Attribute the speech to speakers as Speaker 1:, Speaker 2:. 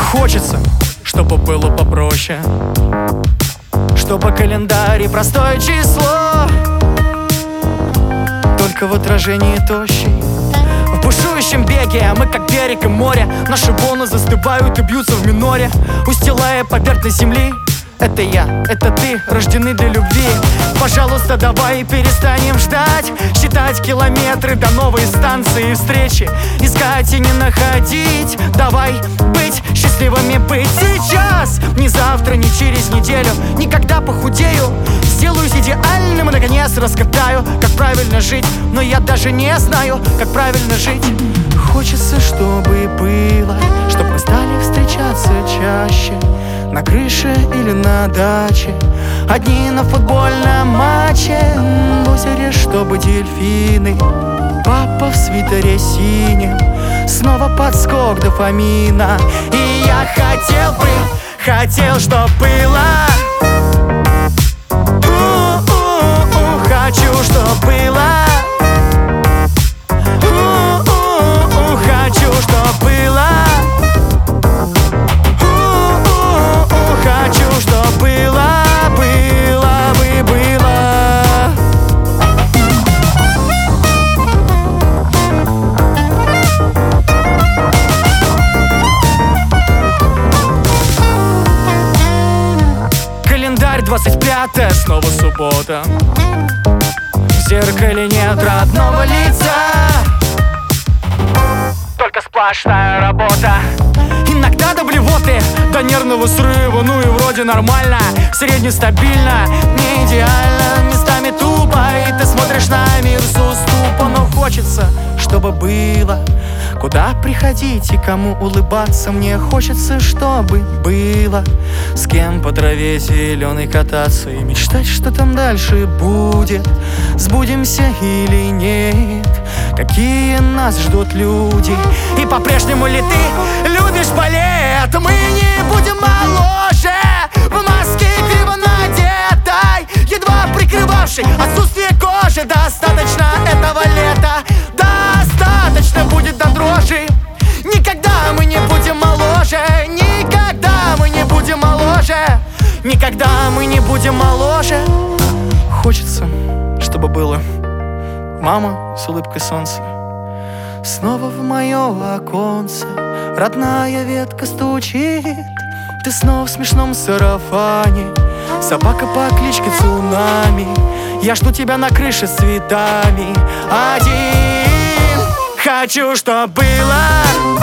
Speaker 1: Хочется, чтобы было попроще, чтобы календарь и простое число только в отражении тощий. В бушующем беге мы как берег и море. Наши волны застывают и бьются в миноре, устилая поверхность земли. Это я, это ты, рождены для любви. Пожалуйста, давай перестанем ждать, считать километры до новой станции встречи, искать и не находить. Давай быть счастливыми, быть сейчас, не завтра, не через неделю. Никогда похудею, сделаюсь идеальным и наконец раскатаю, как правильно жить. Но я даже не знаю, как правильно жить. Хочется, чтобы было, чтобы мы стали встречаться чаще, на крыше или на даче, одни на футбольном матче, в озере, чтобы дельфины, папа в свитере синем, снова подскок дофамина. И я хотел, чтоб было. Хочу, чтоб было. Хочу, чтоб было. Хочу, чтоб было, было бы, было. Календарь 25-е, снова суббота. В зеркале нет родного лица, только сплошная работа. Иногда до блевоты, до нервного срыва, ну и вроде нормально, среднестабильно, не идеально, местами тупо, и ты смотришь на мир с уступа. Но хочется, чтобы было куда приходить и кому улыбаться. Мне хочется, чтобы было с кем по траве зеленой кататься и мечтать, что там дальше будет, сбудемся или нет, какие нас ждут люди. И по-прежнему ли ты любишь балет? Мы не будем моложе, в маске криво надетой, едва прикрывавшей отсутствие кожи. Достаточно этого лета, достаточно будет до дрожи. Никогда мы не будем моложе, никогда мы не будем моложе, никогда мы не будем моложе. Хочется, чтобы было. Мама с улыбкой солнца снова в мое оконце, родная ветка стучит, ты снова в смешном сарафане, собака по кличке Цунами. Я жду тебя на крыше с цветами один. Хочу, чтоб было.